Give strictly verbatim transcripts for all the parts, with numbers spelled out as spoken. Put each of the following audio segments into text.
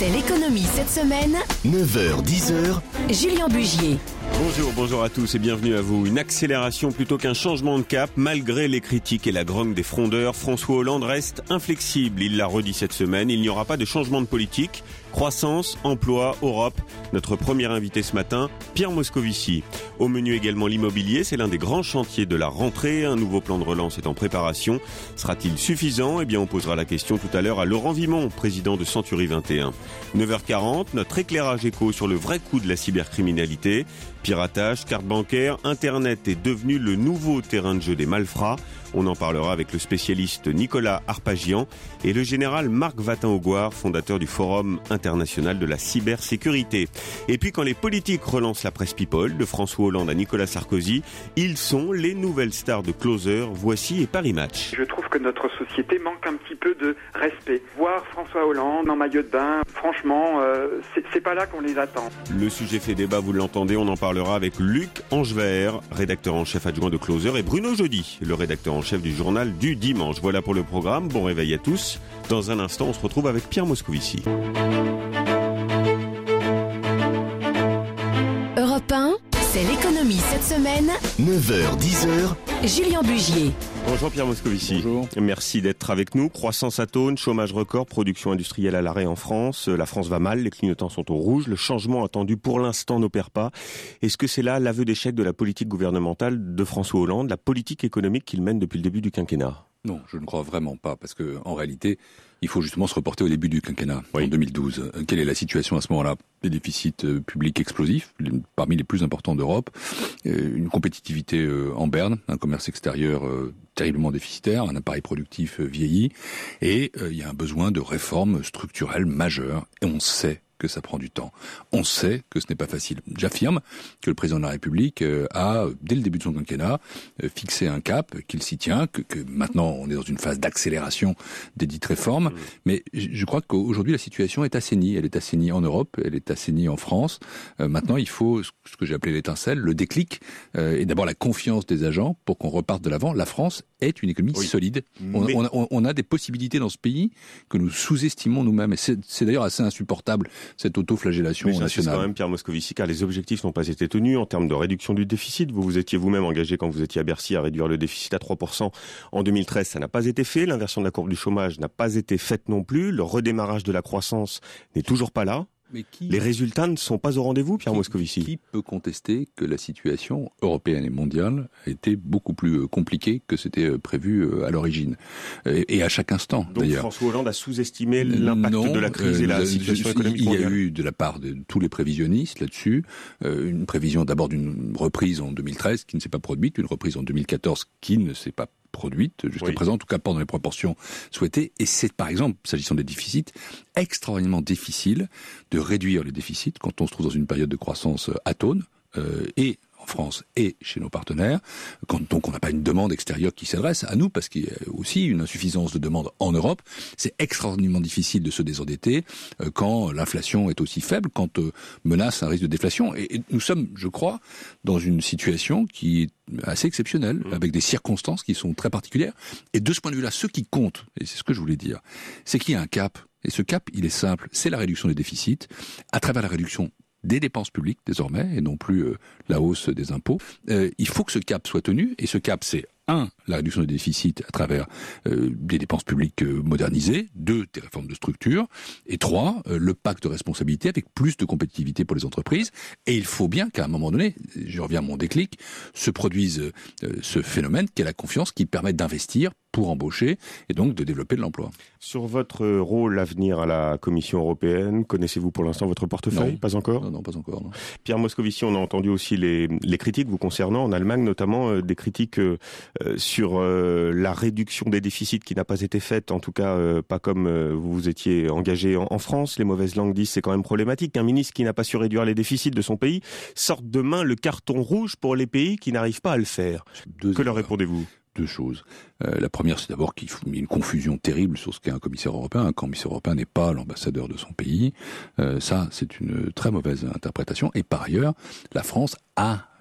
C'est l'économie cette semaine. neuf heures dix heures. Julien Bugier. Bonjour, bonjour à tous et bienvenue à vous. Une accélération plutôt qu'un changement de cap. Malgré les critiques et la grogne des frondeurs, François Hollande reste inflexible. Il l'a redit cette semaine, il n'y aura pas de changement de politique. Croissance, emploi, Europe. Notre premier invité ce matin, Pierre Moscovici. Au menu également l'immobilier, c'est l'un des grands chantiers de la rentrée. Un nouveau plan de relance est en préparation. Sera-t-il suffisant ? Eh bien, on posera la question tout à l'heure à Laurent Vimont, président de Century vingt et un. neuf heures quarante, notre éclairage éco sur le vrai coût de la cybercriminalité. Piratage, carte bancaire, Internet est devenu le nouveau terrain de jeu des malfrats. On en parlera avec le spécialiste Nicolas Arpagian et le général Marc Vatin-Augoire, fondateur du Forum international de la cybersécurité. Et puis quand les politiques relancent la presse people, de François Hollande à Nicolas Sarkozy, ils sont les nouvelles stars de Closer, Voici et Paris Match. Je trouve que notre société manque un petit peu de respect. Voir François Hollande en maillot de bain, franchement, euh, c'est, c'est pas là qu'on les attend. Le sujet fait débat, vous l'entendez, on en parlera avec Luc Angevert, rédacteur en chef adjoint de Closer, et Bruno Jeudi, le rédacteur en chef du journal du dimanche. Voilà pour le programme, bon réveil à tous. Dans un instant, on se retrouve avec Pierre Moscovici. Europe un, c'est l'économie cette semaine. neuf heures dix heures. Julien Bugier. Bonjour Pierre Moscovici. Bonjour. Merci d'être avec nous. Croissance atone, chômage record, production industrielle à l'arrêt en France. La France va mal, les clignotants sont au rouge. Le changement attendu pour l'instant n'opère pas. Est-ce que c'est là l'aveu d'échec de la politique gouvernementale de François Hollande, la politique économique qu'il mène depuis le début du quinquennat ? Non, je ne crois vraiment pas, parce que en réalité, il faut justement se reporter au début du quinquennat, oui. En deux mille douze. Quelle est la situation à ce moment-là ? Des déficits euh, publics explosifs, les, parmi les plus importants d'Europe, euh, une compétitivité euh, en berne, un commerce extérieur euh, terriblement déficitaire, un appareil productif euh, vieilli, et euh, il y a un besoin de réformes structurelles majeures, et on sait que ça prend du temps. On sait que ce n'est pas facile. J'affirme que le président de la République a, dès le début de son quinquennat, fixé un cap, qu'il s'y tient, que, que maintenant on est dans une phase d'accélération des dites réformes. Mmh. Mais je crois qu'aujourd'hui la situation est assainie. Elle est assainie en Europe, elle est assainie en France. Euh, maintenant il faut ce que j'ai appelé l'étincelle, le déclic, euh, et d'abord la confiance des agents pour qu'on reparte de l'avant. La France est une économie oui. solide. On, Mais... on, a, on a des possibilités dans ce pays que nous sous-estimons nous-mêmes. Et c'est, c'est d'ailleurs assez insupportable, cette auto-flagellation nationale. C'est quand même Pierre Moscovici, car les objectifs n'ont pas été tenus en termes de réduction du déficit. Vous vous étiez vous-même engagé quand vous étiez à Bercy à réduire le déficit à trois pour cent en deux mille treize. Ça n'a pas été fait. L'inversion de la courbe du chômage n'a pas été faite non plus. Le redémarrage de la croissance n'est toujours pas là. Mais qui, les résultats ne sont pas au rendez-vous, Pierre qui, Moscovici. Qui peut contester que la situation européenne et mondiale a été beaucoup plus compliquée que c'était prévu à l'origine, et à chaque instant. Donc d'ailleurs. François Hollande a sous-estimé l'impact non, de la crise euh, et la euh, situation économique mondiale. Il y a mondiale. eu de la part de tous les prévisionnistes là-dessus, euh, une prévision d'abord d'une reprise en deux mille treize qui ne s'est pas produite, une reprise en deux mille quatorze qui ne s'est pas produite jusqu'à oui. présent, en tout cas pas dans les proportions souhaitées. Et c'est, par exemple, s'agissant des déficits, extraordinairement difficile de réduire les déficits quand on se trouve dans une période de croissance atone, euh, et en France et chez nos partenaires, quand donc on n'a pas une demande extérieure qui s'adresse à nous, parce qu'il y a aussi une insuffisance de demande en Europe. C'est extraordinairement difficile de se désendetter euh, quand l'inflation est aussi faible, quand euh, menace un risque de déflation. Et, et nous sommes, je crois, dans une situation qui est assez exceptionnelle, mmh. avec des circonstances qui sont très particulières. Et de ce point de vue-là, ce qui compte, et c'est ce que je voulais dire, c'est qu'il y a un cap. Et ce cap, il est simple, c'est la réduction des déficits, à travers la réduction des dépenses publiques désormais, et non plus euh, la hausse des impôts. Euh, il faut que ce cap soit tenu, et ce cap, c'est un, la réduction des déficits à travers euh, des dépenses publiques euh, modernisées, deux, des réformes de structure, et trois, euh, le pacte de responsabilité avec plus de compétitivité pour les entreprises. Et il faut bien qu'à un moment donné, je reviens à mon déclic, se produise euh, ce phénomène qu'est la confiance qui permet d'investir pour embaucher et donc de développer de l'emploi. Sur votre rôle à venir à la Commission européenne, connaissez-vous pour l'instant votre portefeuille ? Non. Pas encore ? Non, non, pas encore. Non. Pierre Moscovici, on a entendu aussi les, les critiques vous concernant, en Allemagne notamment, euh, des critiques euh, sur euh, la réduction des déficits qui n'a pas été faite, en tout cas euh, pas comme euh, vous vous étiez engagé en, en France. Les mauvaises langues disent c'est quand même problématique qu'un ministre qui n'a pas su réduire les déficits de son pays sorte demain le carton rouge pour les pays qui n'arrivent pas à le faire. Deux que leur répondez-vous ? Deux choses. Euh, la première, c'est d'abord qu'il y a une confusion terrible sur ce qu'est un commissaire européen. Un commissaire européen n'est pas l'ambassadeur de son pays. Euh, ça, c'est une très mauvaise interprétation. Et par ailleurs, la France a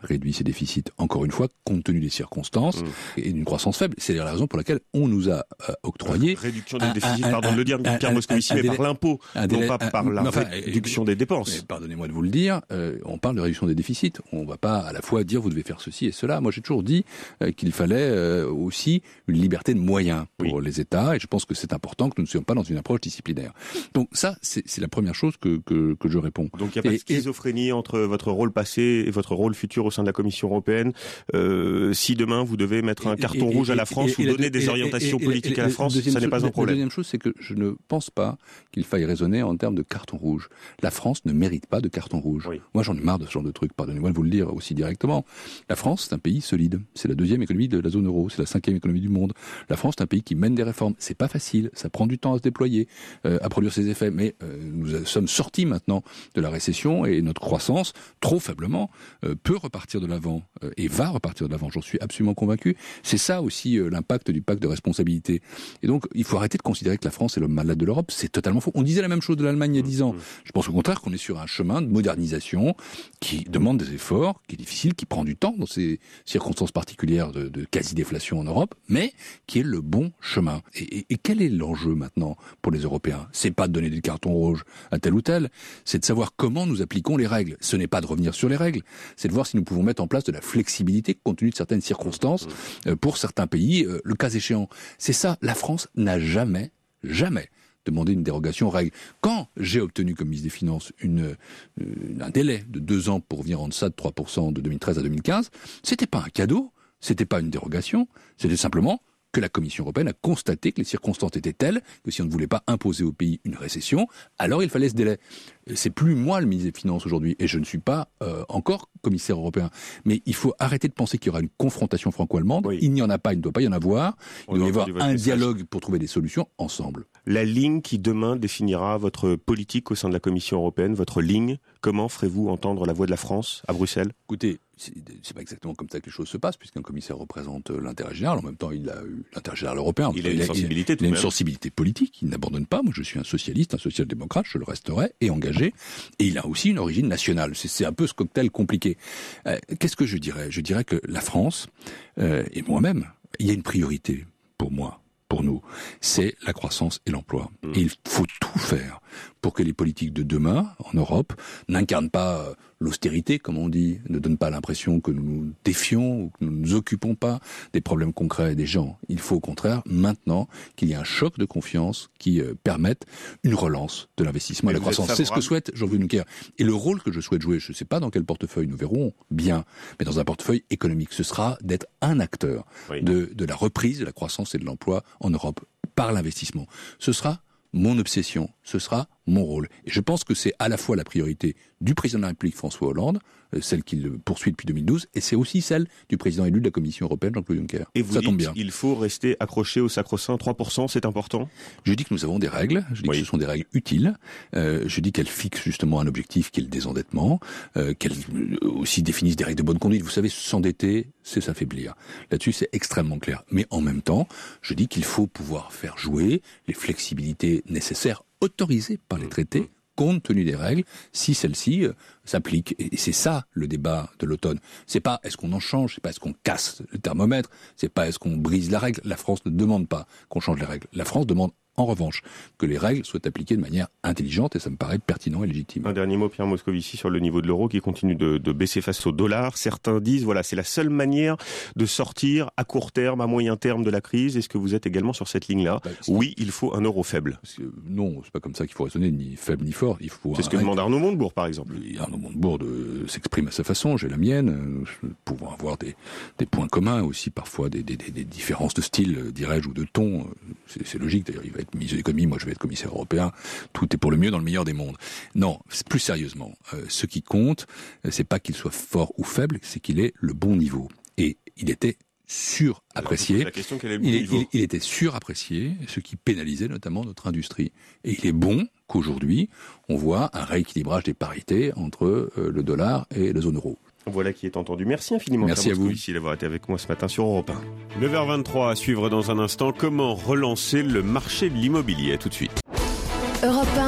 réduit ses déficits, encore une fois, compte tenu des circonstances mmh. et d'une croissance faible. C'est la raison pour laquelle on nous a euh, octroyé... Réduction des déficits, un, pardon un, de le dire, un, Pierre un, Moscovici, mais délai, par l'impôt, non pas par la enfin, réduction des dépenses. Pardonnez-moi de vous le dire, euh, on parle de réduction des déficits. On ne va pas à la fois dire vous devez faire ceci et cela. Moi, j'ai toujours dit euh, qu'il fallait euh, aussi une liberté de moyens pour oui. les États, et je pense que c'est important que nous ne soyons pas dans une approche disciplinaire. Donc ça, c'est, c'est la première chose que, que, que je réponds. Donc il n'y a pas et, de schizophrénie et... entre votre rôle passé et votre rôle futur au sein de la Commission européenne. Euh, si demain vous devez mettre un carton et, et, rouge à la France et, et, ou donner deux, des orientations et, et, politiques et, et, à la France, ça n'est pas un problème. La deuxième chose, c'est que je ne pense pas qu'il faille raisonner en termes de carton rouge. La France ne mérite pas de carton rouge. Oui. Moi, j'en ai marre de ce genre de truc. Pardonnez-moi de vous le dire aussi directement. La France, c'est un pays solide. C'est la deuxième économie de la zone euro. C'est la cinquième économie du monde. La France, c'est un pays qui mène des réformes. C'est pas facile. Ça prend du temps à se déployer, euh, à produire ses effets. Mais euh, nous sommes sortis maintenant de la récession et notre croissance, trop faiblement, euh, peut repartir de l'avant euh, et va repartir de l'avant. J'en suis absolument convaincu. C'est ça aussi euh, l'impact du pacte de responsabilité. Et donc, il faut arrêter de considérer que la France est l'homme malade de l'Europe. C'est totalement faux. On disait la même chose de l'Allemagne il y a dix ans. Je pense au contraire qu'on est sur un chemin de modernisation qui demande des efforts, qui est difficile, qui prend du temps dans ces circonstances particulières de, de quasi-déflation en Europe, mais qui est le bon chemin. Et, et, et quel est l'enjeu maintenant pour les Européens ? C'est pas de donner des cartons rouges à tel ou tel, c'est de savoir comment nous appliquons les règles. Ce n'est pas de revenir sur les règles, c'est de voir si nous pouvons mettre en place de la flexibilité compte tenu de certaines circonstances euh, pour certains pays, euh, le cas échéant. C'est ça, la France n'a jamais, jamais demandé une dérogation aux règles. Quand j'ai obtenu comme ministre des Finances une, une, un délai de deux ans pour revenir en deçà de trois pour cent de deux mille treize à deux mille quinze, c'était pas un cadeau, c'était pas une dérogation, c'était simplement que la Commission européenne a constaté que les circonstances étaient telles que si on ne voulait pas imposer au pays une récession, alors il fallait ce délai. C'est plus moi le ministre des Finances aujourd'hui, et je ne suis pas euh, encore commissaire européen. Mais il faut arrêter de penser qu'il y aura une confrontation franco-allemande. Oui. Il n'y en a pas, il ne doit pas y en avoir. Il doit y avoir un dialogue pour trouver des solutions ensemble. La ligne qui demain définira votre politique au sein de la Commission européenne, votre ligne, comment ferez-vous entendre la voix de la France à Bruxelles ? Écoutez, c'est, c'est pas exactement comme ça que les choses se passent, puisqu'un commissaire représente l'intérêt général. En même temps, il a eu l'intérêt général européen. Il a une il a, sensibilité, il, tout il a même. une sensibilité politique. Il n'abandonne pas. Moi, je suis un socialiste, un social-démocrate. Je le resterai et engagé. Et il a aussi une origine nationale. C'est, c'est un peu ce cocktail compliqué. Euh, qu'est-ce que je dirais ? Je dirais que la France euh, et moi-même, il y a une priorité pour moi. Pour nous, c'est la croissance et l'emploi. Et il faut tout faire pour que les politiques de demain, en Europe, n'incarnent pas l'austérité, comme on dit, ne donnent pas l'impression que nous nous défions ou que nous ne nous occupons pas des problèmes concrets des gens. Il faut au contraire, maintenant, qu'il y ait un choc de confiance qui euh, permette une relance de l'investissement et de la croissance. C'est ce que souhaite Jean-Claude Juncker. Et le rôle que je souhaite jouer, je ne sais pas dans quel portefeuille, nous verrons bien, mais dans un portefeuille économique, ce sera d'être un acteur oui. de, de la reprise de la croissance et de l'emploi en Europe par l'investissement. Ce sera mon obsession, ce sera mon rôle. Et je pense que c'est à la fois la priorité du président de la République François Hollande, celle qu'il poursuit depuis deux mille douze, et c'est aussi celle du président élu de la Commission européenne, Jean-Claude Juncker. Et vous Ça dites tombe bien. Il faut rester accroché au sacro-saint trois pour cent, c'est important ? Je dis que nous avons des règles, je dis oui. que ce sont des règles utiles, euh, je dis qu'elles fixent justement un objectif qui est le désendettement, euh, qu'elles aussi définissent des règles de bonne conduite. Vous savez, s'endetter, c'est s'affaiblir. Là-dessus, c'est extrêmement clair. Mais en même temps, je dis qu'il faut pouvoir faire jouer les flexibilités nécessaires autorisées par les traités, compte tenu des règles, si celles-ci euh, s'appliquent. Et c'est ça le débat de l'automne. C'est pas est-ce qu'on en change, c'est pas est-ce qu'on casse le thermomètre, c'est pas est-ce qu'on brise la règle. La France ne demande pas qu'on change les règles. La France demande en revanche que les règles soient appliquées de manière intelligente, et ça me paraît pertinent et légitime. Un dernier mot, Pierre Moscovici, sur le niveau de l'euro qui continue de, de baisser face au dollar. Certains disent, voilà, c'est la seule manière de sortir à court terme, à moyen terme de la crise. Est-ce que vous êtes également sur cette ligne-là ? bah, Oui, il faut un euro faible. Parce que, non, c'est pas comme ça qu'il faut raisonner, ni faible ni fort. Il faut c'est ce que demande Arnaud Montebourg, par exemple. Arnaud Montebourg de, s'exprime à sa façon, j'ai la mienne. Nous pouvons avoir des, des points communs aussi, parfois des, des, des, des différences de style, dirais-je, ou de ton. C'est, c'est logique, d'ailleurs, il va être ministre de l'économie, moi je vais être commissaire européen, tout est pour le mieux dans le meilleur des mondes. Non, plus sérieusement, euh, ce qui compte, c'est pas qu'il soit fort ou faible, c'est qu'il ait le bon niveau. Et il était surapprécié. Il, il, il était surapprécié, ce qui pénalisait notamment notre industrie. Et il est bon qu'aujourd'hui, on voit un rééquilibrage des parités entre euh, le dollar et la zone euro. Voilà qui est entendu. Merci infiniment. Merci à vous d'avoir été avec moi ce matin sur Europe un. neuf heures vingt-trois à suivre dans un instant. Comment relancer le marché de l'immobilier ? À tout de suite. Europe un,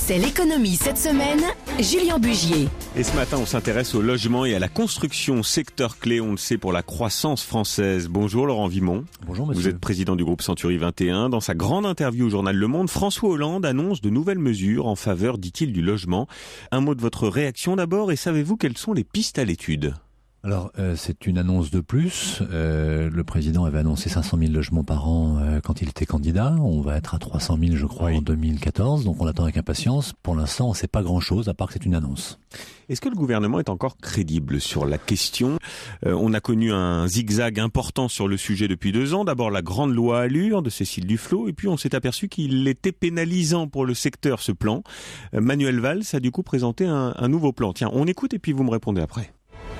C'est l'économie cette semaine, Julien Bugier. Et ce matin, on s'intéresse au logement et à la construction, secteur clé, on le sait, pour la croissance française. Bonjour Laurent Vimont. Bonjour monsieur. Vous êtes président du groupe Century vingt et un. Dans sa grande interview au journal Le Monde, François Hollande annonce de nouvelles mesures en faveur, dit-il, du logement. Un mot de votre réaction d'abord, et savez-vous quelles sont les pistes à l'étude ? Alors, euh, c'est une annonce de plus. Euh, le président avait annoncé cinq cent mille logements par an euh, quand il était candidat. On va être à trois cent mille, je crois, oui. en deux mille quatorze. Donc, on l'attend avec impatience. Pour l'instant, on ne sait pas grand-chose, à part que c'est une annonce. Est-ce que le gouvernement est encore crédible sur la question ? euh, On a connu un zigzag important sur le sujet depuis deux ans. D'abord, la grande loi Allure de Cécile Duflot. Et puis, on s'est aperçu qu'il était pénalisant pour le secteur, ce plan. Euh, Manuel Valls a du coup présenté un, un nouveau plan. Tiens, on écoute et puis vous me répondez après.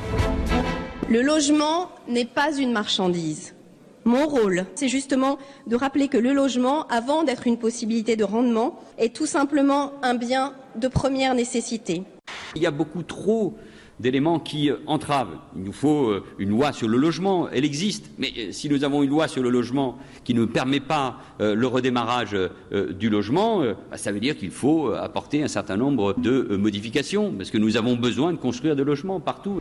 Le logement n'est pas une marchandise. Mon rôle, c'est justement de rappeler que le logement, avant d'être une possibilité de rendement, est tout simplement un bien de première nécessité. Il y a beaucoup trop d'éléments qui entravent. Il nous faut une loi sur le logement, elle existe. Mais si nous avons une loi sur le logement qui ne permet pas le redémarrage du logement, ça veut dire qu'il faut apporter un certain nombre de modifications, parce que nous avons besoin de construire des logements partout.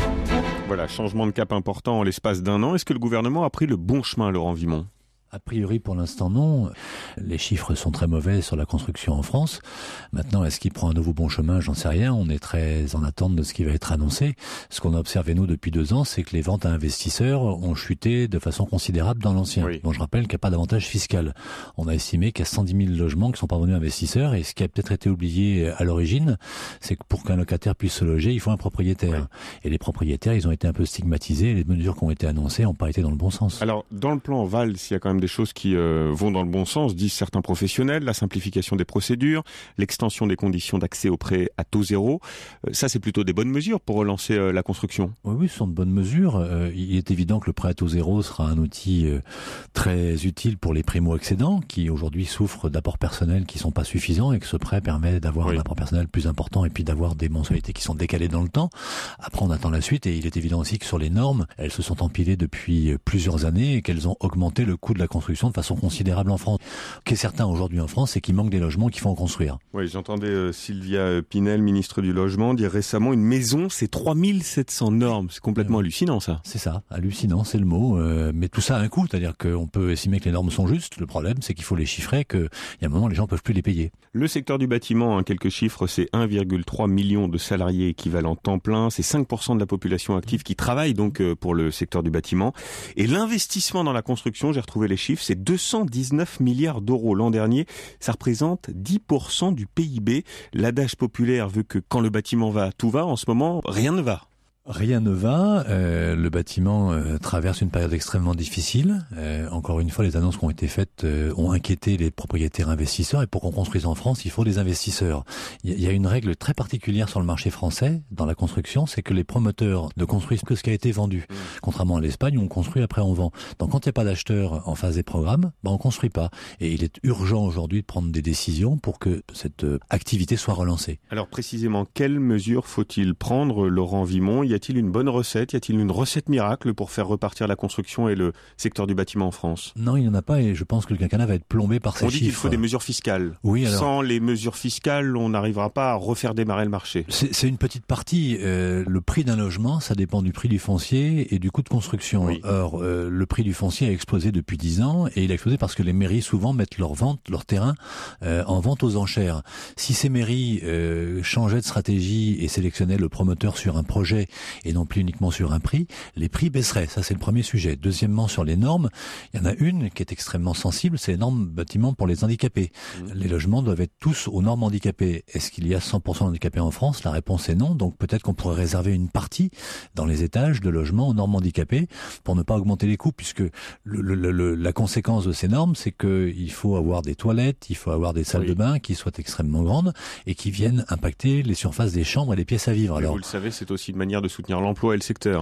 Voilà, changement de cap important en l'espace d'un an. Est-ce que le gouvernement a pris le bon chemin, Laurent Vimont ? A priori, pour l'instant, non. Les chiffres sont très mauvais sur la construction en France. Maintenant, est-ce qu'il prend un nouveau bon chemin ? J'en sais rien. On est très en attente de ce qui va être annoncé. Ce qu'on a observé, nous, depuis deux ans, c'est que les ventes à investisseurs ont chuté de façon considérable dans l'ancien. Oui. Bon, je rappelle qu'il n'y a pas d'avantage fiscal. On a estimé qu'il y a cent dix mille logements qui sont pas vendus à investisseurs. Et ce qui a peut-être été oublié à l'origine, c'est que pour qu'un locataire puisse se loger, il faut un propriétaire. Oui. Et les propriétaires, ils ont été un peu stigmatisés. Les mesures qui ont été annoncées n'ont pas été dans le bon sens. Alors, dans le plan Valls, il y a quand même des choses qui euh, vont dans le bon sens, disent certains professionnels, la simplification des procédures, l'extension des conditions d'accès aux prêts à taux zéro. Euh, ça, c'est plutôt des bonnes mesures pour relancer euh, la construction. Oui, oui, ce sont de bonnes mesures. Euh, il est évident que le prêt à taux zéro sera un outil euh, très utile pour les primo-accédants qui aujourd'hui souffrent d'apports personnels qui sont pas suffisants et que ce prêt permet d'avoir oui. un apport personnel plus important et puis d'avoir des mensualités qui sont décalées dans le temps. Après, on attend la suite et il est évident aussi que sur les normes, elles se sont empilées depuis plusieurs années et qu'elles ont augmenté le coût de la construction de façon considérable en France. Ce qui est certain aujourd'hui en France, c'est qu'il manque des logements qu'il faut en construire. Oui, j'entendais euh, Sylvia Pinel, ministre du Logement, dire récemment une maison, c'est trois mille sept cents normes. C'est complètement euh, hallucinant, ça. C'est ça, hallucinant, c'est le mot. Euh, mais tout ça a un coût, c'est-à-dire qu'on peut estimer que les normes sont justes. Le problème, c'est qu'il faut les chiffrer, qu'il y a un moment, les gens ne peuvent plus les payer. Le secteur du bâtiment, hein, quelques chiffres, c'est un virgule trois million de salariés équivalents temps plein. C'est cinq pour cent de la population active qui travaille donc euh, pour le secteur du bâtiment. Et l'investissement dans la construction, j'ai retrouvé les chiffres, c'est deux cent dix-neuf milliards d'euros l'an dernier. Ça représente dix pour cent du P I B. L'adage populaire veut que quand le bâtiment va, tout va. En ce moment, rien ne va. Rien ne va. Euh, le bâtiment euh, traverse une période extrêmement difficile. Euh, encore une fois, les annonces qui ont été faites euh, ont inquiété les propriétaires investisseurs. Et pour qu'on construise en France, il faut des investisseurs. Il y, y a une règle très particulière sur le marché français dans la construction, c'est que les promoteurs ne construisent que ce qui a été vendu. Mmh. Contrairement à l'Espagne, où on construit après on vend. Donc quand il n'y a pas d'acheteurs en phase des programmes, ben on construit pas. Et il est urgent aujourd'hui de prendre des décisions pour que cette euh, activité soit relancée. Alors précisément, quelles mesures faut-il prendre, Laurent Vimont ? Y a-t-il une bonne recette ? Y a-t-il une recette miracle pour faire repartir la construction et le secteur du bâtiment en France ? Non, il n'y en a pas et je pense que le quinquennat va être plombé par ces on dit chiffres. Qu'il faut des mesures fiscales. Oui, alors... Sans les mesures fiscales, on n'arrivera pas à refaire démarrer le marché. C'est, c'est une petite partie. Euh, le prix d'un logement, ça dépend du prix du foncier et du coût de construction. Oui. Or, euh, le prix du foncier a explosé depuis dix ans et il a explosé parce que les mairies souvent mettent leur vente, leur terrain euh, en vente aux enchères. Si ces mairies euh, changeaient de stratégie et sélectionnaient le promoteur sur un projet et non plus uniquement sur un prix, les prix baisseraient. Ça, c'est le premier sujet. Deuxièmement, sur les normes, il y en a une qui est extrêmement sensible, c'est les normes bâtiments pour les handicapés. Mmh. Les logements doivent être tous aux normes handicapées. Est-ce qu'il y a cent pour cent d'handicapés en France ? La réponse est non. Donc peut-être qu'on pourrait réserver une partie dans les étages de logements aux normes handicapées pour ne pas augmenter les coûts, puisque le, le, le, la conséquence de ces normes, c'est qu'il faut avoir des toilettes, il faut avoir des salles oui. de bain qui soient extrêmement grandes et qui viennent impacter les surfaces des chambres et les pièces à vivre. Alors, vous le savez, c'est aussi une manière de soutenir l'emploi et le secteur.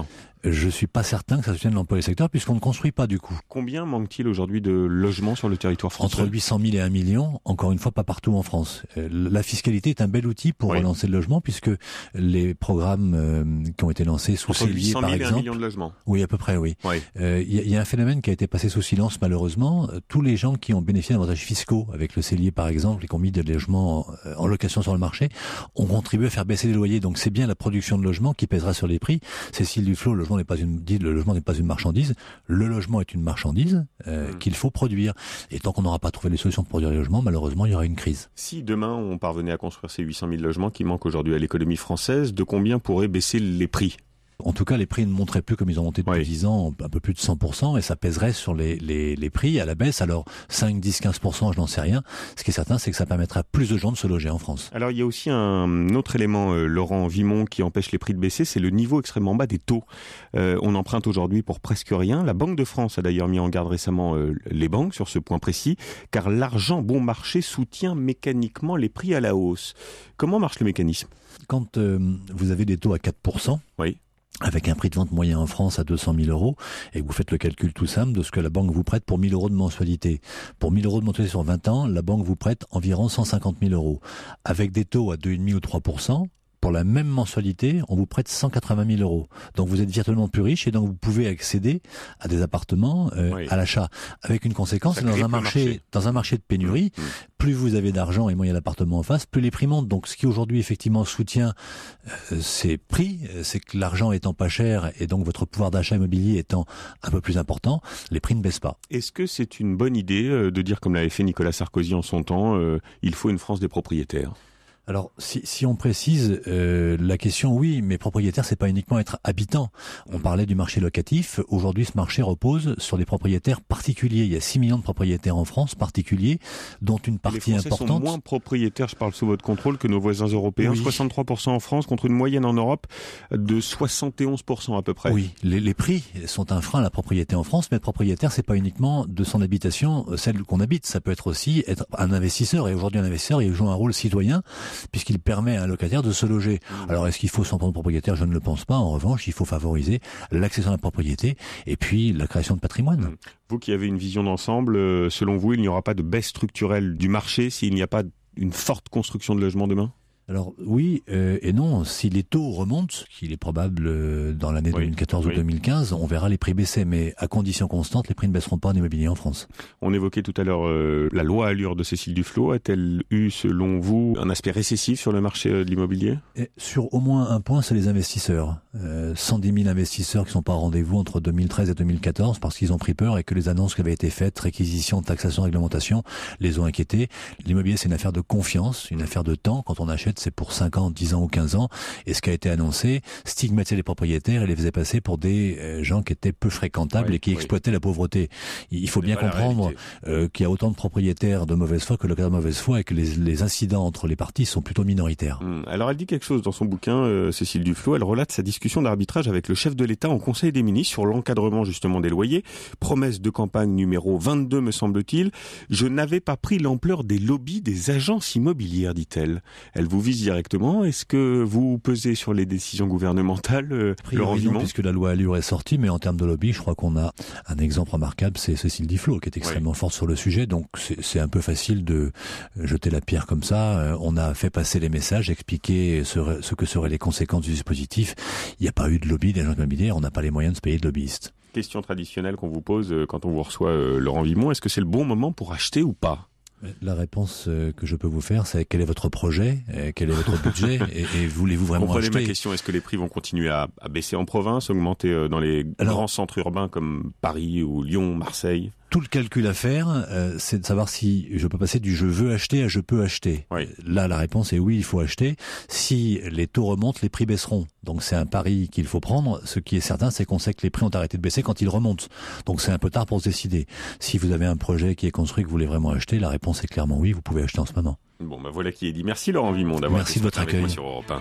je suis pas certain que ça soutienne l'emploi des secteurs puisqu'on ne construit pas du coup. Combien manque-t-il aujourd'hui de logements sur le territoire français ? Entre huit cent mille et un million, encore une fois pas partout en France. La fiscalité est un bel outil pour oui. relancer le logement puisque les programmes euh, qui ont été lancés sous Célier par exemple. Et un million de logements. Oui, à peu près, oui. Il oui. euh, y, y a un phénomène qui a été passé sous silence malheureusement. Tous les gens qui ont bénéficié d'avantages fiscaux avec le Célier par exemple et qui ont mis des logements en, en location sur le marché ont contribué à faire baisser les loyers. Donc c'est bien la production de logements qui pèsera sur les prix. Cécile Duflot, le logement n'est pas une dit le logement n'est pas une marchandise. Le logement est une marchandise euh, mmh. qu'il faut produire. Et tant qu'on n'aura pas trouvé les solutions pour produire les logements, malheureusement, il y aura une crise. Si demain on parvenait à construire ces huit cent mille logements qui manquent aujourd'hui à l'économie française, de combien pourraient baisser les prix ? En tout cas, les prix ne monteraient plus comme ils ont monté depuis oui. dix ans, un peu plus de cent pour cent, et ça pèserait sur les, les, les prix à la baisse. Alors, cinq, dix, quinze pour cent, je n'en sais rien. Ce qui est certain, c'est que ça permettra à plus de gens de se loger en France. Alors, il y a aussi un autre élément, euh, Laurent Vimont, qui empêche les prix de baisser, c'est le niveau extrêmement bas des taux. Euh, on emprunte aujourd'hui pour presque rien. La Banque de France a d'ailleurs mis en garde récemment euh, les banques sur ce point précis, car l'argent bon marché soutient mécaniquement les prix à la hausse. Comment marche le mécanisme ? Quand euh, vous avez des taux à quatre pour cent, oui. avec un prix de vente moyen en France à deux cent mille euros, et que vous faites le calcul tout simple de ce que la banque vous prête pour mille euros de mensualité. Pour mille euros de mensualité sur vingt ans, la banque vous prête environ cent cinquante mille euros. Avec des taux à deux virgule cinq ou trois pour cent, pour la même mensualité, on vous prête cent quatre-vingt mille euros. Donc vous êtes virtuellement plus riche et donc vous pouvez accéder à des appartements euh, oui. à l'achat. Avec une conséquence, dans un marché, marché, dans un marché de pénurie, mmh. plus vous avez d'argent et moins il y a d'appartements en face, plus les prix montent. Donc ce qui aujourd'hui effectivement soutient euh, ces prix, c'est que l'argent étant pas cher et donc votre pouvoir d'achat immobilier étant un peu plus important, les prix ne baissent pas. Est-ce que c'est une bonne idée euh, de dire, comme l'avait fait Nicolas Sarkozy en son temps, euh, il faut une France des propriétaires ? Alors, si, si on précise euh, la question, oui, mais propriétaire, c'est pas uniquement être habitant. On parlait du marché locatif. Aujourd'hui, ce marché repose sur des propriétaires particuliers. Il y a six millions de propriétaires en France, particuliers, dont une partie les Français importante. sont moins propriétaires, je parle sous votre contrôle, que nos voisins européens. Oui. soixante-trois pour cent en France contre une moyenne en Europe de soixante et onze pour cent à peu près. Oui, les, les prix sont un frein à la propriété en France, mais être propriétaire, c'est pas uniquement de son habitation, celle qu'on habite. Ça peut être aussi être un investisseur. Et aujourd'hui, un investisseur, il joue un rôle citoyen, puisqu'il permet à un locataire de se loger. Mmh. Alors, est-ce qu'il faut s'entendre propriétaire ? Je ne le pense pas. En revanche, il faut favoriser l'accession à la propriété et puis la création de patrimoine. Mmh. Vous qui avez une vision d'ensemble, euh, selon vous, il n'y aura pas de baisse structurelle du marché s'il n'y a pas une forte construction de logements demain ? Alors oui euh, et non, si les taux remontent, ce qu'il est probable euh, dans l'année oui, deux mille quatorze oui. ou deux mille quinze, on verra les prix baisser, mais à condition constante, les prix ne baisseront pas en immobilier en France. On évoquait tout à l'heure euh, la loi Allure de Cécile Duflot. A-t-elle eu, selon vous, un aspect récessif sur le marché de l'immobilier ? Et sur au moins un point, c'est les investisseurs. Euh, cent dix mille investisseurs qui sont pas au rendez-vous entre deux mille treize et deux mille quatorze parce qu'ils ont pris peur et que les annonces qui avaient été faites, réquisition, taxation, réglementation, les ont inquiétés. L'immobilier, c'est une affaire de confiance, une affaire de temps. Quand on achète, c'est pour cinq ans, dix ans ou quinze ans. Et ce qui a été annoncé stigmatisait les propriétaires et les faisait passer pour des euh, gens qui étaient peu fréquentables oui, et qui oui. exploitaient la pauvreté. Il faut bien comprendre euh, qu'il y a autant de propriétaires de mauvaise foi que de locataires de mauvaise foi et que les, les incidents entre les parties sont plutôt minoritaires. Hum, alors elle dit quelque chose dans son bouquin, euh, Cécile Duflot. Elle relate sa discussion d'arbitrage avec le chef de l'État en Conseil des ministres sur l'encadrement justement des loyers. Promesse de campagne numéro vingt-deux, me semble-t-il. Je n'avais pas pris l'ampleur des lobbies des agences immobilières, dit-elle. Elle vous vise directement. Est-ce que vous pesez sur les décisions gouvernementales, euh, Laurent Vimont ? Puisque la loi Allure est sortie, mais en termes de lobby, je crois qu'on a un exemple remarquable, c'est Cécile Duflot, qui est extrêmement oui. forte sur le sujet. Donc c'est, c'est un peu facile de jeter la pierre comme ça. Euh, on a fait passer les messages, expliquer ce, ce que seraient les conséquences du dispositif. Il n'y a pas eu de lobby des agents immobiliers, on n'a pas les moyens de se payer de lobbyistes. Question traditionnelle qu'on vous pose quand on vous reçoit, euh, Laurent Vimont, est-ce que c'est le bon moment pour acheter ou pas ? La réponse que je peux vous faire, c'est quel est votre projet, quel est votre budget, et, et voulez-vous vraiment Comprenez acheter ? Ma question, est-ce que les prix vont continuer à, à baisser en province, augmenter dans les Alors, grands centres urbains comme Paris ou Lyon, Marseille ? Tout le calcul à faire, euh, c'est de savoir si je peux passer du je veux acheter à je peux acheter. Oui. Là, la réponse est oui, il faut acheter. Si les taux remontent, les prix baisseront. Donc c'est un pari qu'il faut prendre. Ce qui est certain, c'est qu'on sait que les prix ont arrêté de baisser quand ils remontent. Donc c'est un peu tard pour se décider. Si vous avez un projet qui est construit que vous voulez vraiment acheter, la réponse est clairement oui, vous pouvez acheter en ce moment. Bon, ben voilà qui est dit. Merci Laurent Vimont d'avoir Merci de votre accueil. Avec moi sur Europe un.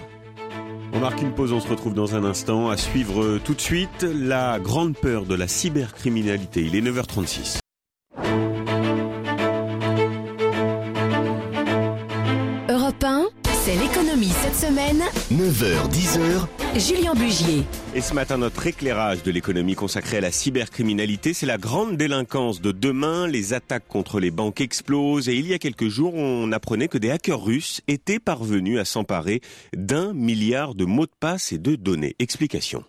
On marque une pause, on se retrouve dans un instant. À suivre tout de suite, la grande peur de la cybercriminalité. Il est neuf heures trente-six. Europe un, c'est l'économie cette Cette semaine, neuf heures dix heures, Julien Bugier. Et ce matin, notre éclairage de l'économie consacré à la cybercriminalité, c'est la grande délinquance de demain. Les attaques contre les banques explosent et il y a quelques jours, on apprenait que des hackers russes étaient parvenus à s'emparer d'un milliard de mots de passe et de données. Explication.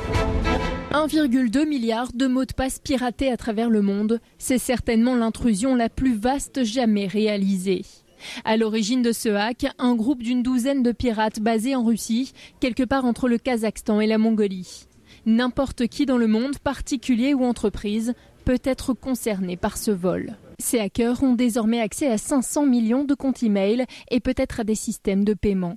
un virgule deux milliard de mots de passe piratés à travers le monde. C'est certainement l'intrusion la plus vaste jamais réalisée. À l'origine de ce hack, un groupe d'une douzaine de pirates basés en Russie, quelque part entre le Kazakhstan et la Mongolie. N'importe qui dans le monde, particulier ou entreprise, peut être concerné par ce vol. Ces hackers ont désormais accès à cinq cents millions de comptes e-mail et peut-être à des systèmes de paiement.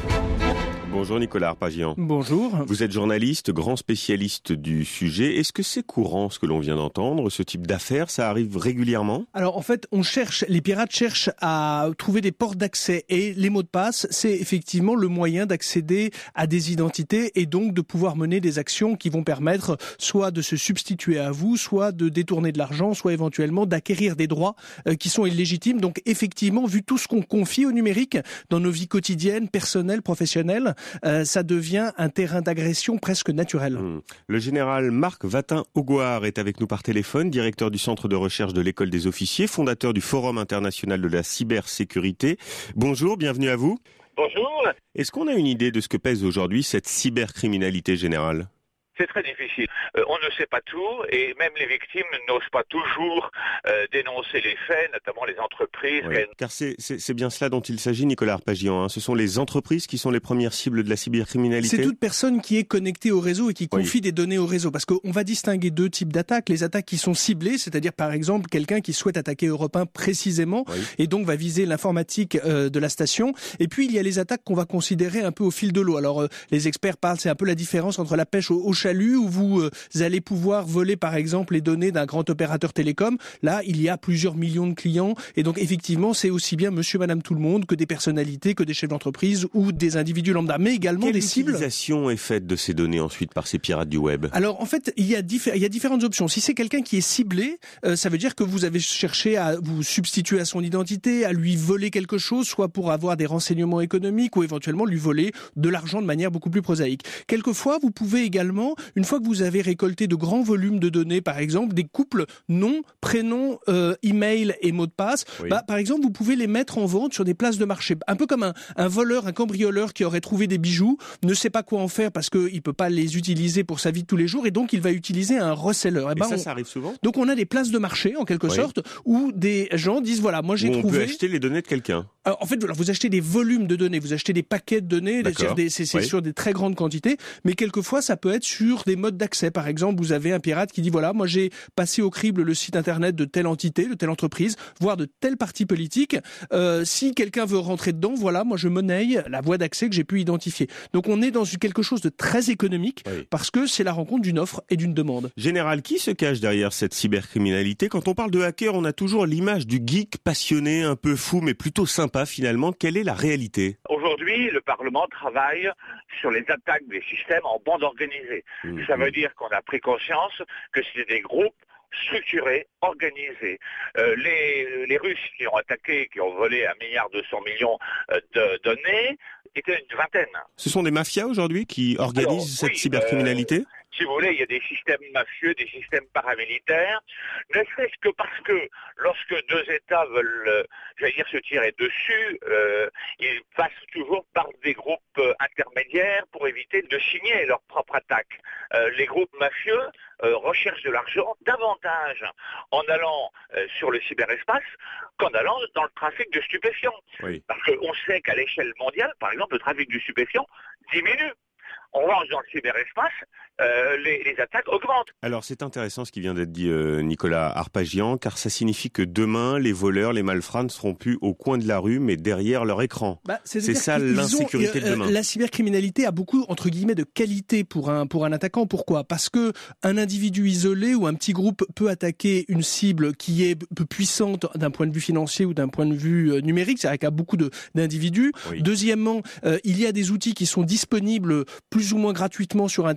Bonjour Nicolas Arpagian. Bonjour. Vous êtes journaliste, grand spécialiste du sujet. Est-ce que c'est courant ce que l'on vient d'entendre, ce type d'affaires? Ça arrive régulièrement? Alors en fait, on cherche, les pirates cherchent à trouver des portes d'accès et les mots de passe, c'est effectivement le moyen d'accéder à des identités et donc de pouvoir mener des actions qui vont permettre soit de se substituer à vous, soit de détourner de l'argent, soit éventuellement d'acquérir des droits euh, qui sont illégitimes. Donc effectivement, vu tout ce qu'on confie au numérique dans nos vies quotidiennes, personnelles, professionnelles, Euh, ça devient un terrain d'agression presque naturel. Mmh. Le général Marc Vatin-Augoire est avec nous par téléphone, directeur du Centre de recherche de l'École des officiers, fondateur du Forum international de la cybersécurité. Bonjour, bienvenue à vous. Bonjour. Est-ce qu'on a une idée de ce que pèse aujourd'hui cette cybercriminalité générale ? C'est très difficile. Euh, on ne sait pas tout et même les victimes n'osent pas toujours euh, dénoncer les faits, notamment les entreprises. Oui, car c'est, c'est, c'est bien cela dont il s'agit, Nicolas Arpagian. Hein. Ce sont les entreprises qui sont les premières cibles de la cybercriminalité. C'est toute personne qui est connectée au réseau et qui confie oui. des données au réseau. Parce qu'on va distinguer deux types d'attaques. Les attaques qui sont ciblées, c'est-à-dire par exemple quelqu'un qui souhaite attaquer Europe un précisément oui. et donc va viser l'informatique euh, de la station. Et puis il y a les attaques qu'on va considérer un peu au fil de l'eau. Alors euh, les experts parlent, c'est un peu la différence entre la pêche au, au chalut où vous euh, allez pouvoir voler par exemple les données d'un grand opérateur télécom. Là, il y a plusieurs millions de clients et donc effectivement, c'est aussi bien monsieur, madame, tout le monde que des personnalités, que des chefs d'entreprise ou des individus lambda, mais également Quelle des cibles. Quelle utilisation est faite de ces données ensuite par ces pirates du web? Alors en fait, il y a, diffé- il y a différentes options. Si c'est quelqu'un qui est ciblé, euh, ça veut dire que vous avez cherché à vous substituer à son identité, à lui voler quelque chose, soit pour avoir des renseignements économiques ou éventuellement lui voler de l'argent de manière beaucoup plus prosaïque. Quelquefois, vous pouvez également, une fois que vous avez récolté de grands volumes de données, par exemple, des couples nom, prénom, euh, email et mot de passe, oui. bah, par exemple, vous pouvez les mettre en vente sur des places de marché. Un peu comme un, un voleur, un cambrioleur qui aurait trouvé des bijoux, ne sait pas quoi en faire parce qu'il peut pas les utiliser pour sa vie de tous les jours et donc il va utiliser un reseller. Et, et bah, ça, on... ça arrive souvent? Donc on a des places de marché, en quelque oui. sorte, où des gens disent, voilà, moi j'ai où on trouvé... on peut acheter les données de quelqu'un. Alors, en fait, voilà, vous achetez des volumes de données, vous achetez des paquets de données, des, c'est, c'est oui. sur des très grandes quantités, mais quelquefois ça peut être sur des modes d'accès. Par exemple, vous avez un pirate qui dit voilà, moi j'ai passé au crible le site internet de telle entité, de telle entreprise, voire de tel parti politique. Euh, si quelqu'un veut rentrer dedans, voilà, moi je monnaie la voie d'accès que j'ai pu identifier. Donc on est dans quelque chose de très économique oui. parce que c'est la rencontre d'une offre et d'une demande. Général, qui se cache derrière cette cybercriminalité? Quand on parle de hacker, on a toujours l'image du geek passionné, un peu fou, mais plutôt sympa finalement. Quelle est la réalité? Aujourd'hui, le Parlement travaille sur les attaques des systèmes en bande organisée. Mmh. Ça veut dire qu'on a pris conscience que c'est des groupes structurés, organisés. Euh, les, les Russes qui ont attaqué, qui ont volé un milliard deux cents millions de données, étaient une vingtaine. Ce sont des mafias aujourd'hui qui organisent Alors, cette oui, cybercriminalité euh, Si vous voulez, il y a des systèmes mafieux, des systèmes paramilitaires, ne serait-ce que parce que lorsque deux États veulent, euh, j'allais dire, se tirer dessus, euh, ils passent toujours par des groupes euh, intermédiaires pour éviter de signer leur propre attaque. Euh, les groupes mafieux euh, recherchent de l'argent davantage en allant euh, sur le cyberespace qu'en allant dans le trafic de stupéfiants. Oui. Parce qu'on sait qu'à l'échelle mondiale, par exemple, le trafic de stupéfiants diminue. En revanche, dans le cyberespace, euh, les, les attaques augmentent. Alors c'est intéressant ce qui vient d'être dit euh, Nicolas Arpagian, car ça signifie que demain, les voleurs, les malfrats ne seront plus au coin de la rue, mais derrière leur écran. Bah, c'est ça l'insécurité ont, euh, de demain. La cybercriminalité a beaucoup, entre guillemets, de qualité pour un, pour un attaquant. Pourquoi ? Parce que un individu isolé ou un petit groupe peut attaquer une cible qui est peu puissante d'un point de vue financier ou d'un point de vue euh, numérique, c'est-à-dire qu'il y a beaucoup de, d'individus. Oui. Deuxièmement, euh, il y a des outils qui sont disponibles plus ou moins gratuitement sur Internet si vous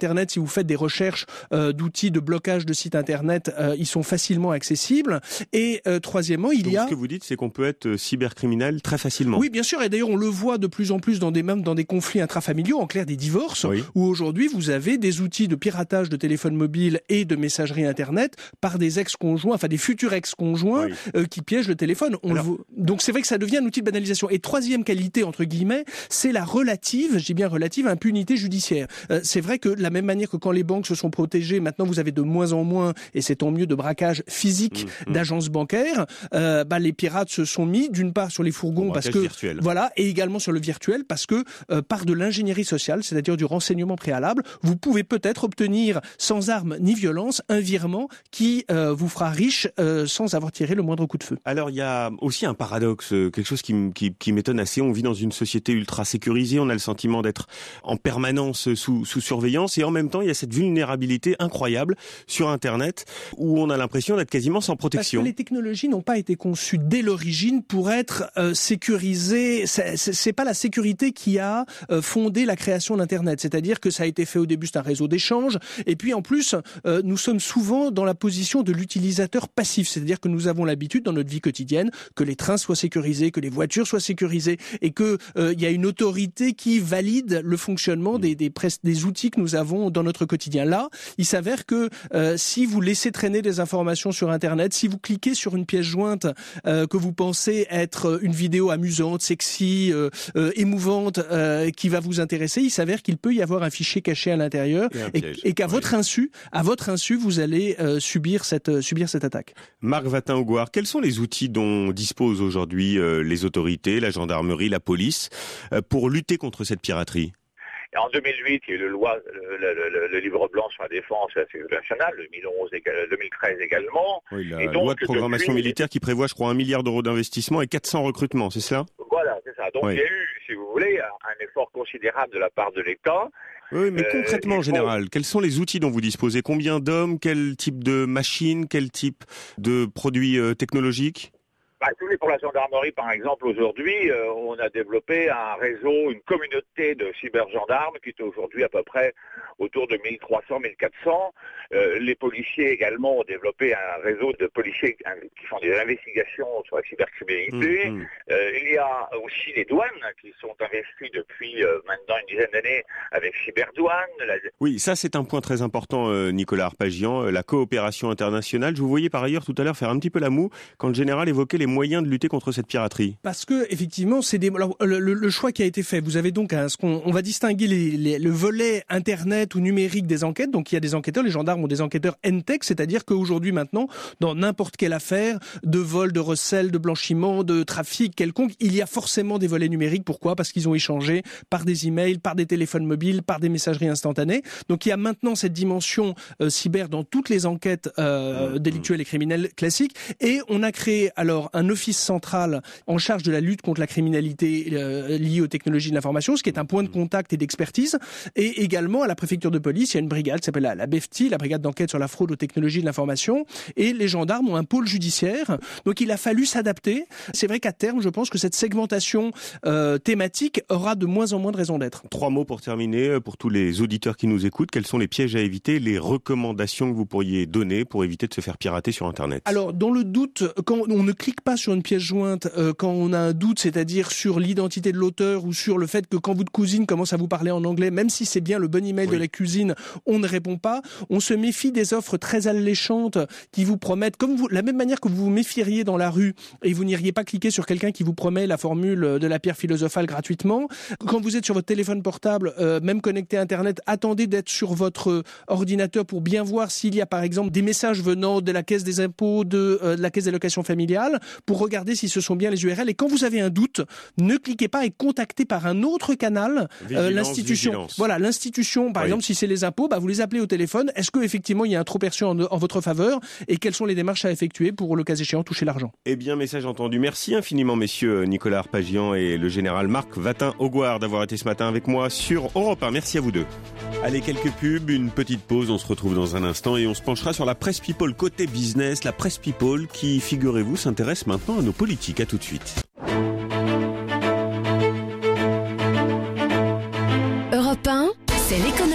faites des recherches euh, d'outils de blocage de sites internet, euh, ils sont facilement accessibles. Et euh, troisièmement, il Donc, y a... ce que vous dites, c'est qu'on peut être cybercriminel très facilement. Oui, bien sûr, et d'ailleurs on le voit de plus en plus dans des même dans des conflits intrafamiliaux, en clair des divorces, oui. où aujourd'hui vous avez des outils de piratage de téléphone mobile et de messagerie internet par des ex-conjoints, enfin des futurs ex-conjoints oui. euh, qui piègent le téléphone. On Alors... le voit. Donc c'est vrai que ça devient un outil de banalisation. Et troisième qualité entre guillemets, c'est la relative, je dis bien relative, impunité judiciaire. Euh, c'est vrai que de la même manière que quand les banques se sont protégées, maintenant vous avez de moins en moins, et c'est tant mieux, de braquage physique mmh, mmh. d'agences bancaires. Euh, bah, les pirates se sont mis d'une part sur les fourgons parce que virtuel. Voilà, et également sur le virtuel parce que euh, par de l'ingénierie sociale, c'est-à-dire du renseignement préalable, vous pouvez peut-être obtenir sans armes ni violence un virement qui euh, vous fera riche euh, sans avoir tiré le moindre coup de feu. Alors il y a aussi un paradoxe, quelque chose qui, qui, qui m'étonne assez. On vit dans une société ultra sécurisée, on a le sentiment d'être en permanence sous, sous surveillance et en même temps il y a cette vulnérabilité incroyable sur Internet où on a l'impression d'être quasiment sans protection. Parce que les technologies n'ont pas été conçues dès l'origine pour être euh, sécurisées. C'est, c'est, c'est pas la sécurité qui a euh, fondé la création d'Internet. C'est-à-dire que ça a été fait au début, c'est un réseau d'échange. Et puis en plus, euh, nous sommes souvent dans la position de l'utilisateur passif. C'est-à-dire que nous avons l'habitude dans notre vie quotidienne que les trains soient sécurisés, que les voitures soient sécurisées et que euh, il y a une autorité qui valide le fonctionnement des, des, des outils que nous avons dans notre quotidien. Là, il s'avère que euh, si vous laissez traîner des informations sur Internet, si vous cliquez sur une pièce jointe euh, que vous pensez être une vidéo amusante, sexy, euh, euh, émouvante, euh, qui va vous intéresser, il s'avère qu'il peut y avoir un fichier caché à l'intérieur et, et, et qu'à oui. votre insu, à votre insu, vous allez euh, subir cette euh, subir cette attaque. Marc Vatin-Augouard, quels sont les outils dont disposent aujourd'hui euh, les autorités, la gendarmerie, la police, euh, pour lutter contre cette piraterie ? Et en deux mille huit, il y a eu le, loi, le, le, le, le livre blanc sur la défense et la sécurité nationale, le deux mille onze, deux mille treize également. Oui, la et donc, loi de programmation depuis... militaire qui prévoit, je crois, un milliard d'euros d'investissement et quatre cents recrutements, c'est cela ? Voilà, c'est ça. Donc oui. il y a eu, si vous voulez, un effort considérable de la part de l'État. Oui, mais euh, concrètement, en général, quels sont les outils dont vous disposez ? Combien d'hommes ? Quel type de machines ? Quel type de produits euh, technologiques ? Bah, pour la gendarmerie, par exemple, aujourd'hui, euh, on a développé un réseau, une communauté de cybergendarmes qui est aujourd'hui à peu près autour de mille trois cents, mille quatre cents. Euh, les policiers également ont développé un réseau de policiers qui font des investigations sur la cybercriminalité. Mmh, mmh. Euh, il y a aussi les douanes qui sont investies depuis euh, maintenant une dizaine d'années avec Cyberdouane. La... Oui, ça c'est un point très important, euh, Nicolas Arpagian, euh, la coopération internationale. Je vous voyais par ailleurs tout à l'heure faire un petit peu la moue quand le général évoquait les moyens de lutter contre cette piraterie. Parce que effectivement, c'est des... Alors, le, le, le choix qui a été fait, vous avez donc un, ce qu'on on va distinguer les, les, le volet internet ou numérique des enquêtes. Donc il y a des enquêteurs, les gendarmes ont des enquêteurs N-Tech, c'est-à-dire qu'aujourd'hui maintenant, dans n'importe quelle affaire de vol, de recel, de blanchiment, de trafic quelconque, il y a forcément des volets numériques. Pourquoi ? Parce qu'ils ont échangé par des emails, par des téléphones mobiles, par des messageries instantanées. Donc il y a maintenant cette dimension euh, cyber dans toutes les enquêtes euh, délictuelles et criminelles classiques. Et on a créé alors un office central en charge de la lutte contre la criminalité euh, liée aux technologies de l'information, ce qui est un point de contact et d'expertise. Et également à la préfecture de police, il y a une brigade qui s'appelle la, la B E F T I, la brigade d'enquête sur la fraude aux technologies de l'information. Et les gendarmes ont un pôle judiciaire. Donc il a fallu s'adapter. C'est vrai qu'à terme, je pense que cette segmentation euh, thématique aura de moins en moins de raison d'être. Trois mots pour terminer, pour tous les auditeurs qui nous écoutent. Quels sont les pièges à éviter, les recommandations que vous pourriez donner pour éviter de se faire pirater sur Internet ? Alors, dans le doute, quand on ne clique pas sur une pièce jointe, euh, quand on a un doute, c'est-à-dire sur l'identité de l'auteur ou sur le fait que quand votre cousine commence à vous parler en anglais, même si c'est bien le bon email oui. de la cuisine, on ne répond pas. On se méfie des offres très alléchantes qui vous promettent, comme vous, la même manière que vous vous méfieriez dans la rue et vous n'iriez pas cliquer sur quelqu'un qui vous promet la formule de la pierre philosophale gratuitement. Quand vous êtes sur votre téléphone portable, euh, même connecté à Internet, attendez d'être sur votre ordinateur pour bien voir s'il y a par exemple des messages venant de la caisse des impôts, de, euh, de la caisse d'allocation familiale, pour regarder si ce sont bien les U R L. Et quand vous avez un doute, ne cliquez pas et contactez par un autre canal euh, l'institution. Vigilance. Voilà, l'institution, par oui. exemple, si c'est les impôts, bah, vous les appelez au téléphone. Est-ce que effectivement il y a un trop perçu en, en votre faveur et quelles sont les démarches à effectuer pour, le cas échéant, toucher l'argent ? Eh bien, message entendu. Merci infiniment, messieurs Nicolas Arpagian et le général Marc Vatin-Augouard d'avoir été ce matin avec moi sur Europe un. Merci à vous deux. Allez, quelques pubs, une petite pause. On se retrouve dans un instant et on se penchera sur la presse people côté business. La presse people qui, figurez-vous, s'intéresse maintenant à nos politiques. À tout de suite. Europe un, c'est l'économie cette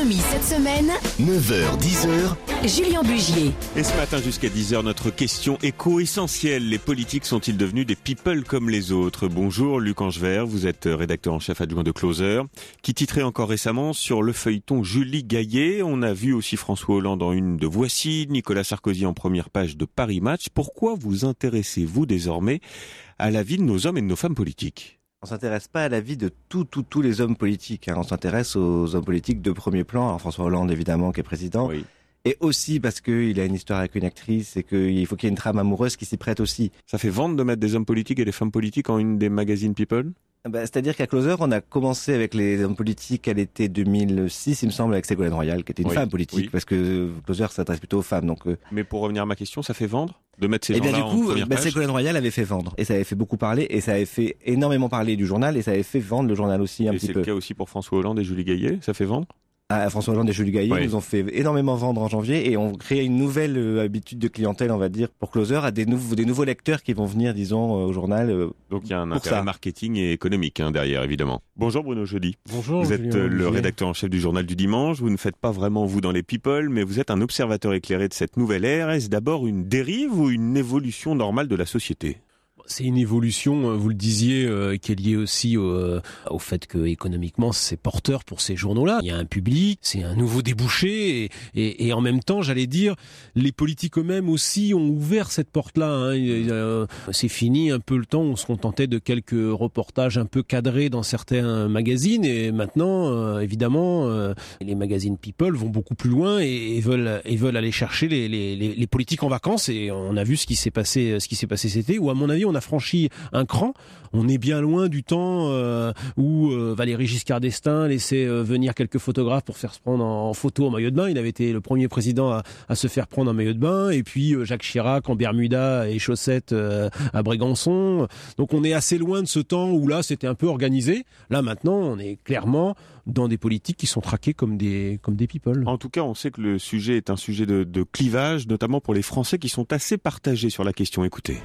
semaine, neuf heures dix heures, Julien Bugier. Et ce matin jusqu'à dix heures, notre question éco essentielle. Les politiques sont-ils devenus des people comme les autres? Bonjour Luc Angevert, vous êtes rédacteur en chef adjoint de Closer, qui titrait encore récemment sur le feuilleton Julie Gaillet. On a vu aussi François Hollande en une de Voici, Nicolas Sarkozy en première page de Paris Match. Pourquoi vous intéressez-vous désormais à la vie de nos hommes et de nos femmes politiques? On s'intéresse pas à la vie de tous tous tous les hommes politiques. Hein. On s'intéresse aux hommes politiques de premier plan. Alors François Hollande évidemment qui est président, oui. Et aussi parce qu'il a une histoire avec une actrice et qu'il faut qu'il y ait une trame amoureuse qui s'y prête aussi. Ça fait vendre de mettre des hommes politiques et des femmes politiques en une des magazines People? Bah, c'est-à-dire qu'à Closer, on a commencé avec les hommes politiques à l'été deux mille six, il me semble, avec Ségolène Royal, qui était une oui, femme politique, oui. Parce que Closer s'adresse plutôt aux femmes. Donc, euh... Mais pour revenir à ma question, ça fait vendre de mettre ces et gens-là bien, du coup, en première bah, page? Ségolène Royal avait fait vendre, et ça avait fait beaucoup parler, et ça avait fait énormément parler du journal, et ça avait fait vendre le journal aussi un et petit peu. Et c'est le cas aussi pour François Hollande et Julie Gaillet, ça fait vendre? Ah, François Hollande et Julie Gaillet oui. nous ont fait énormément vendre en janvier et ont créé une nouvelle euh, habitude de clientèle, on va dire, pour Closer, à des, nouveaux, des nouveaux lecteurs qui vont venir, disons, euh, au journal. Euh, Donc il y a un intérêt ça. marketing et économique hein, derrière, évidemment. Bonjour Bruno Jeudi. Bonjour. Vous êtes euh, le rédacteur en chef du Journal du Dimanche. Vous ne faites pas vraiment vous dans les people, mais vous êtes un observateur éclairé de cette nouvelle ère. Est-ce d'abord une dérive ou une évolution normale de la société? C'est une évolution, vous le disiez, euh, qui est liée aussi au, au fait que économiquement c'est porteur pour ces journaux-là. Il y a un public, c'est un nouveau débouché, et, et, et en même temps, j'allais dire, les politiques eux-mêmes aussi ont ouvert cette porte-là. Hein. Et, euh, c'est fini un peu le temps où on se contentait de quelques reportages un peu cadrés dans certains magazines, et maintenant, euh, évidemment, euh, les magazines People vont beaucoup plus loin et, et veulent et veulent aller chercher les, les, les, les politiques en vacances. Et on a vu ce qui s'est passé, ce qui s'est passé cet été, où à mon avis on a franchi un cran. On est bien loin du temps euh, où euh, Valéry Giscard d'Estaing laissait euh, venir quelques photographes pour faire se prendre en, en photo en maillot de bain. Il avait été le premier président à, à se faire prendre en maillot de bain. Et puis euh, Jacques Chirac en Bermuda et chaussettes euh, à Brégançon. Donc on est assez loin de ce temps où là c'était un peu organisé. Là maintenant on est clairement dans des politiques qui sont traquées comme des, comme des people. En tout cas, on sait que le sujet est un sujet de, de clivage, notamment pour les Français qui sont assez partagés sur la question. Écoutez.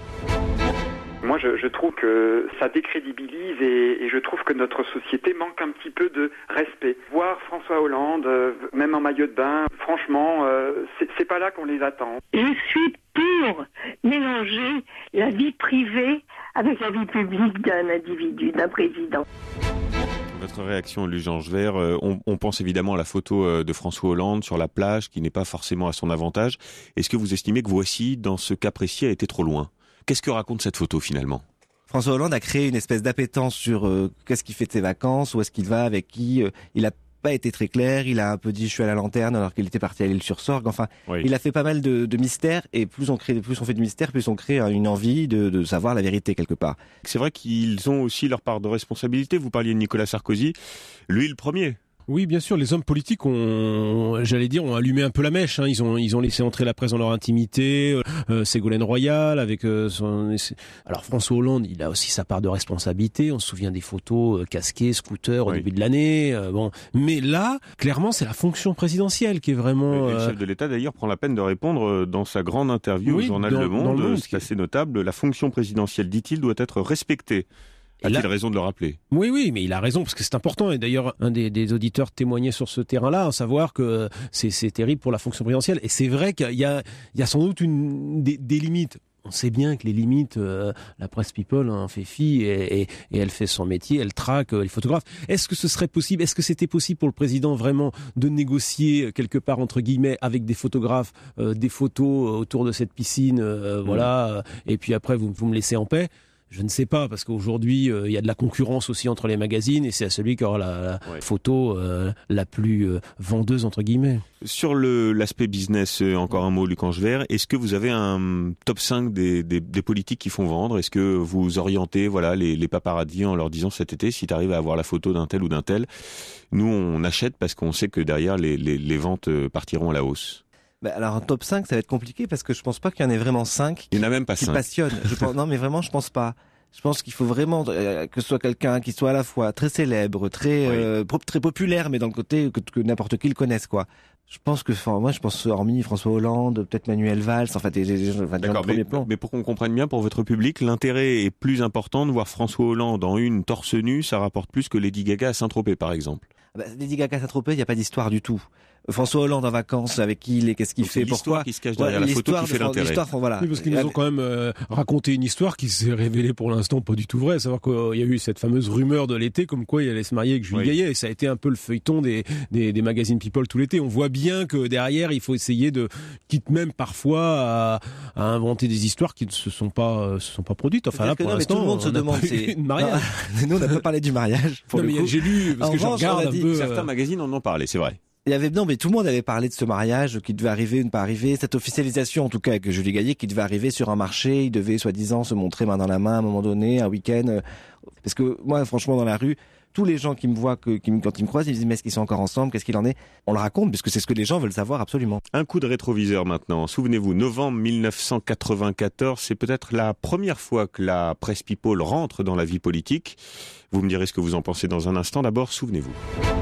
Moi, je, je trouve que ça décrédibilise et, et je trouve que notre société manque un petit peu de respect. Voir François Hollande, euh, même en maillot de bain, franchement, euh, c'est, c'est pas là qu'on les attend. Je suis pour mélanger la vie privée avec la vie publique d'un individu, d'un président. Votre réaction, Luc Angevert, euh, on, on pense évidemment à la photo euh, de François Hollande sur la plage, qui n'est pas forcément à son avantage. Est-ce que vous estimez que Voici, dans ce cas précis, a été trop loin ? Qu'est-ce que raconte cette photo finalement ? François Hollande a créé une espèce d'appétence sur euh, qu'est-ce qu'il fait de ses vacances, où est-ce qu'il va, avec qui. Euh, il a pas été très clair, il a un peu dit je suis à la lanterne alors qu'il était parti à l'île sur Sorgue. Enfin, oui. Il a fait pas mal de, de mystères et plus on crée, plus on fait du mystère, plus on crée une envie de, de savoir la vérité quelque part. C'est vrai qu'ils ont aussi leur part de responsabilité. Vous parliez de Nicolas Sarkozy, lui le premier. Oui, bien sûr, les hommes politiques ont, j'allais dire, ont allumé un peu la mèche. Hein. Ils ont, ils ont laissé entrer la presse dans leur intimité. Euh, Ségolène Royal avec euh, son. Alors François Hollande, il a aussi sa part de responsabilité. On se souvient des photos euh, casquées, scooter au oui. début de l'année. Euh, bon, mais là, clairement, c'est la fonction présidentielle qui est vraiment. Et le chef de l'État d'ailleurs prend la peine de répondre dans sa grande interview oui, au journal dans, Le Monde. Le Monde c'est assez notable. La fonction présidentielle, dit-il, doit être respectée. A-t-il là, raison de le rappeler ? Oui, oui, mais il a raison parce que c'est important. Et d'ailleurs, un des, des auditeurs témoignait sur ce terrain-là, à savoir que c'est, c'est terrible pour la fonction présidentielle. Et c'est vrai qu'il y a, il y a sans doute une, des, des limites. On sait bien que les limites, euh, la presse people en fait fi et, et, et elle fait son métier, elle traque euh, les photographes. Est-ce que ce serait possible, est-ce que c'était possible pour le président vraiment de négocier quelque part entre guillemets avec des photographes, euh, des photos autour de cette piscine, euh, mmh. voilà, euh, et puis après vous, vous me laissez en paix ? Je ne sais pas, parce qu'aujourd'hui, il euh, y a de la concurrence aussi entre les magazines, et c'est à celui qui aura la, la ouais. photo euh, la plus euh, vendeuse, entre guillemets. Sur le, l'aspect business, euh, encore un mot, Luc Angevert, est-ce que vous avez un top cinq des, des, des politiques qui font vendre ? Est-ce que vous orientez voilà, les, les paparazzis en leur disant cet été, si tu arrives à avoir la photo d'un tel ou d'un tel, nous on achète parce qu'on sait que derrière, les, les, les ventes partiront à la hausse ? Bah alors un top cinq, ça va être compliqué parce que je pense pas qu'il y en ait vraiment cinq Il n'y en a même pas qui cinq. passionnent. Je pense, non mais vraiment je pense pas. Je pense qu'il faut vraiment euh, que ce soit quelqu'un qui soit à la fois très célèbre, très oui. euh, très populaire, mais dans le côté que, que n'importe qui le connaisse quoi. Je pense que, enfin, moi je pense hormis François Hollande, peut-être Manuel Valls, enfin des, des, des, enfin, des gens de premier plan. Mais pour qu'on comprenne bien pour votre public, l'intérêt est plus important de voir François Hollande en une torse nu, ça rapporte plus que Lady Gaga à Saint-Tropez par exemple. Bah, Lady Gaga à Saint-Tropez, il n'y a pas d'histoire du tout. François Hollande en vacances, avec qui il est, qu'est-ce qu'il Donc fait, c'est pourquoi. Qui se cache derrière ouais, la photo qui fait l'intérêt. L'histoire, voilà. Oui, parce qu'ils nous ont quand même euh, raconté une histoire qui s'est révélée pour l'instant pas du tout vraie. À savoir qu'il y a eu cette fameuse rumeur de l'été comme quoi il allait se marier avec Julie oui. Gaillet. Et ça a été un peu le feuilleton des, des, des magazines People tout l'été. On voit bien que derrière, il faut essayer de, quitte même parfois à, à inventer des histoires qui ne se sont pas, se sont pas produites. Enfin là, pour non, l'instant, tout le monde se demande c'est mariage. Nous, on n'a pas parlé du mariage. Pour non, le mais coup. J'ai lu parce en que je regarde un dit, peu. Certains magazines en ont parlé, c'est vrai. Il y avait non mais tout le monde avait parlé de ce mariage qui devait arriver ou ne pas arriver, cette officialisation en tout cas avec Julie Gaillet qui devait arriver sur un marché, il devait soi-disant se montrer main dans la main à un moment donné, un week-end. Parce que moi franchement dans la rue, tous les gens qui me voient, que, qui, quand ils me croisent, ils me disent mais est-ce qu'ils sont encore ensemble, qu'est-ce qu'il en est? On le raconte puisque c'est ce que les gens veulent savoir absolument. Un coup de rétroviseur maintenant. Souvenez-vous, novembre mille neuf cent quatre-vingt-quatorze, c'est peut-être la première fois que la presse People rentre dans la vie politique. Vous me direz ce que vous en pensez dans un instant. D'abord, souvenez-vous.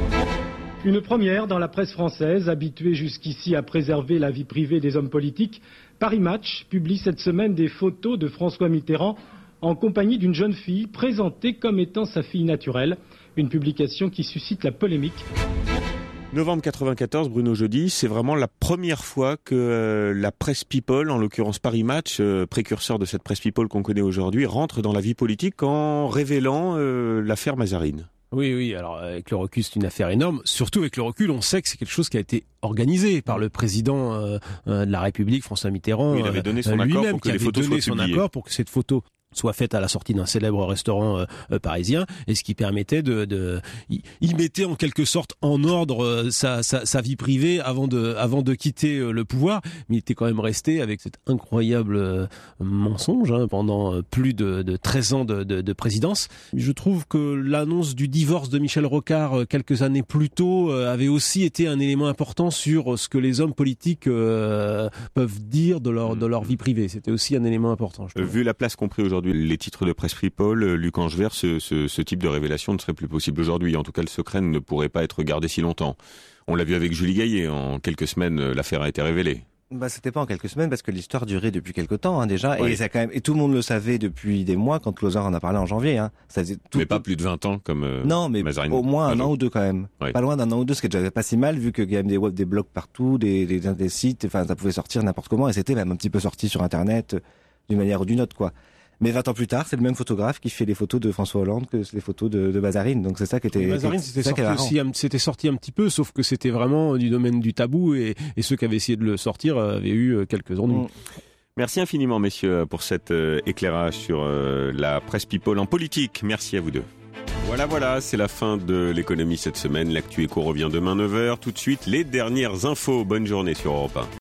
Une première dans la presse française, habituée jusqu'ici à préserver la vie privée des hommes politiques. Paris Match publie cette semaine des photos de François Mitterrand en compagnie d'une jeune fille présentée comme étant sa fille naturelle. Une publication qui suscite la polémique. novembre quatre-vingt-quatorze, Bruno Jeudi, c'est vraiment la première fois que euh, la presse People, en l'occurrence Paris Match, euh, précurseur de cette presse People qu'on connaît aujourd'hui, rentre dans la vie politique en révélant euh, l'affaire Mazarine. Oui, oui, alors avec le recul, c'est une affaire énorme. Surtout avec le recul, on sait que c'est quelque chose qui a été organisé par le président euh, euh, de la République, François Mitterrand, oui, il avait donné son euh, accord lui-même, pour que qui les avait photos donné soient son publiées. accord pour que cette photo soit faite à la sortie d'un célèbre restaurant euh, euh, parisien, et ce qui permettait de, de il, il mettait en quelque sorte en ordre euh, sa, sa, sa vie privée avant de, avant de quitter euh, le pouvoir, mais il était quand même resté avec cet incroyable euh, mensonge hein, pendant euh, plus de, de treize ans de, de, de présidence. Je trouve que l'annonce du divorce de Michel Rocard euh, quelques années plus tôt euh, avait aussi été un élément important sur ce que les hommes politiques euh, peuvent dire de leur, de leur vie privée. C'était aussi un élément important. Je euh, vu la place qu'ont pris aujourd'hui les titres de presse People, Luc Angevert, ce, ce, ce type de révélation ne serait plus possible aujourd'hui. En tout cas, le secret ne pourrait pas être gardé si longtemps. On l'a vu avec Julie Gaillet. En quelques semaines, l'affaire a été révélée. Bah, c'était pas en quelques semaines parce que l'histoire durait depuis quelques temps hein, déjà oui. et ça quand même et tout le monde le savait depuis des mois quand Closer en a parlé en janvier. Hein. Ça faisait tout, mais pas tout... plus de vingt ans comme euh, non, mais Mazarine. Au moins un an ou deux quand même. Oui. Pas loin d'un an ou deux, ce qui est déjà pas si mal vu qu'il y avait des web, des blogs partout, des, des, des sites. Enfin, ça pouvait sortir n'importe comment et c'était même un petit peu sorti sur Internet d'une manière ou d'une autre quoi. Mais vingt ans plus tard, c'est le même photographe qui fait les photos de François Hollande que les photos de, de Mazarine. Donc c'est ça qui était. Mazarine, c'était sorti aussi, c'était sorti un petit peu, sauf que c'était vraiment du domaine du tabou et, et ceux qui avaient essayé de le sortir avaient eu quelques ennuis. Mmh. Merci infiniment, messieurs, pour cet euh, éclairage sur euh, la presse People en politique. Merci à vous deux. Voilà, voilà, c'est la fin de l'économie cette semaine. L'actu éco revient demain neuf heures. Tout de suite, les dernières infos. Bonne journée sur Europe un.